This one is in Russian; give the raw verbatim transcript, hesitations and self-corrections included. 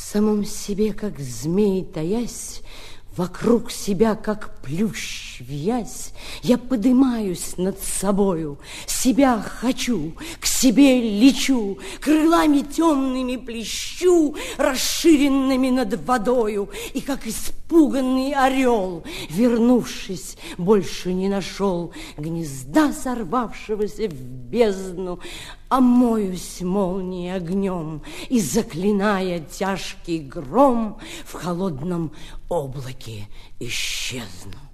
самом себе, как змей таясь, вокруг себя, как плющ вьясь, я подымаюсь над собою, себя хочу, к себе лечу, крылами темными плещу, расширенными над водою, и как испуганный орел, вернувшись, больше не нашел гнезда, сорвавшегося в бездну, омоюсь молнией огнем и, заклиная тяжкий гром, в холодном облаке исчезну.